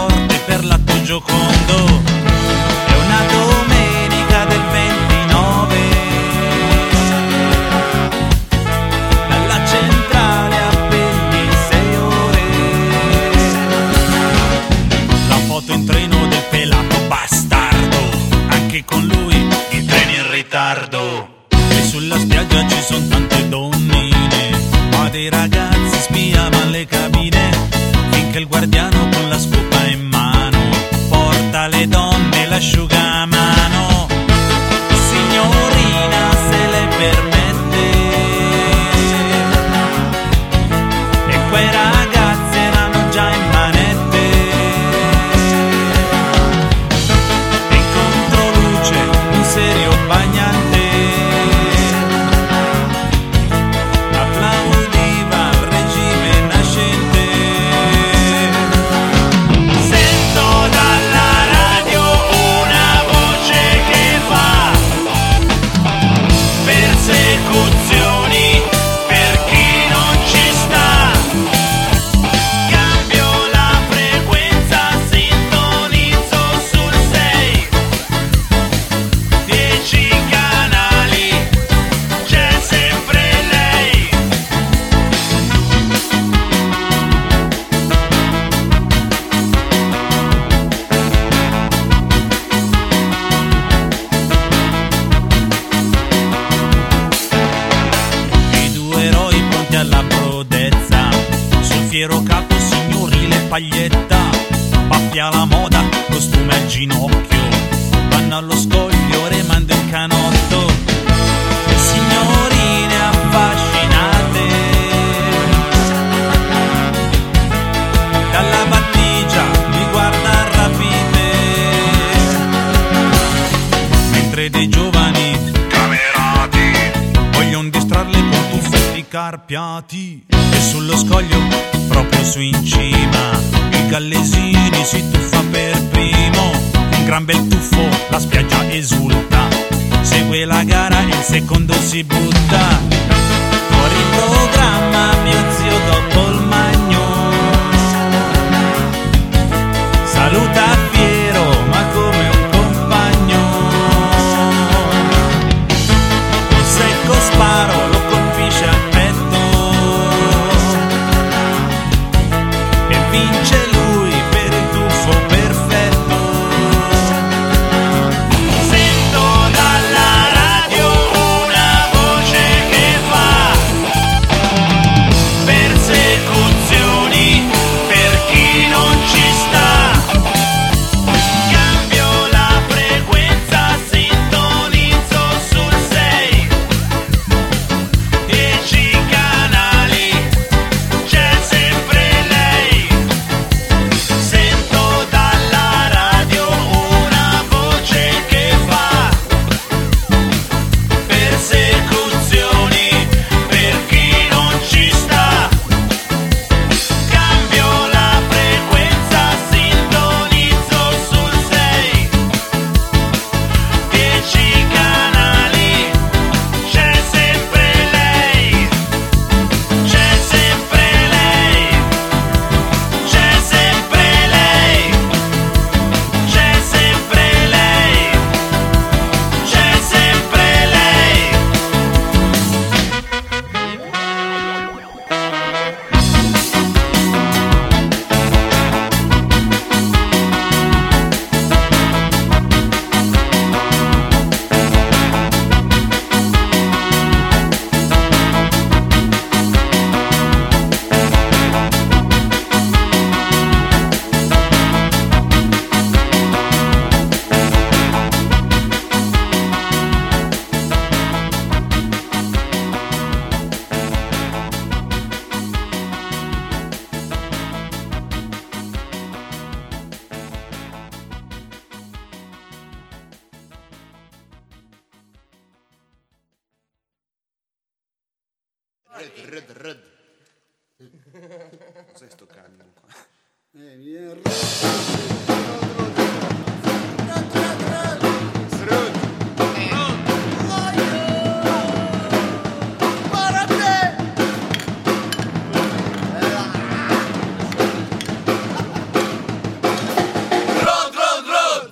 forte per l'atto giocondo. È una domenica del 29, dalla centrale a Pegli 6 ore. La foto in treno del pelato bastardo, anche con lui i treni in ritardo. E sulla spiaggia ci sono tante donnine, ma dei ragazzi spiavano le cabine, finché il guardiano con la scopa in mano porta le donne l'asciugamano. Signorina, se le permette, e quei ragazzi erano già in manette. E in controluce un serio bagnante applaudiva il regime nascente. Sento dalla radio una voce che fa persecuzioni per chi non ci sta. Cambio la frequenza, sintonizzo sul 6, 10 canali, c'è sempre lei. I due eroi pronti alla prodezza, sul fiero capo signorile paglietta, baffia alla moda, costume al ginocchio, vanno allo scoglio remando in canotto. Signorine affascinate dalla battigia li guarda rapite, mentre dei giovani camerati vogliono distrarle con tuffetti carpiati. E sullo scoglio, proprio su in cima, il Gallesini si tuffa per primo. Un gran bel tuffo, la spiaggia esulta, segue la gara e il secondo si butta. Fuori programma mio zio dopo il magno, saluta fiero ma come un compagno. Un secco sparo lo colpisce al petto e vince lui per il tuffo perfetto. Sento dalla radio una voce che fa persecuzioni per chi non ci sta. Cambio la frequenza, sintonizzo sul 6, 10 canali, c'è sempre lei. Sento dalla radio una voce che fa persecuzioni per chi non ci sta. Cambio la frequenza, sintonizzo sul 6, 10 canali, c'è sempre lei. C'è sempre lei. C'è sempre lei. C'è sempre lei. C'è sempre lei. Cos'è sto camion qua? Mi viene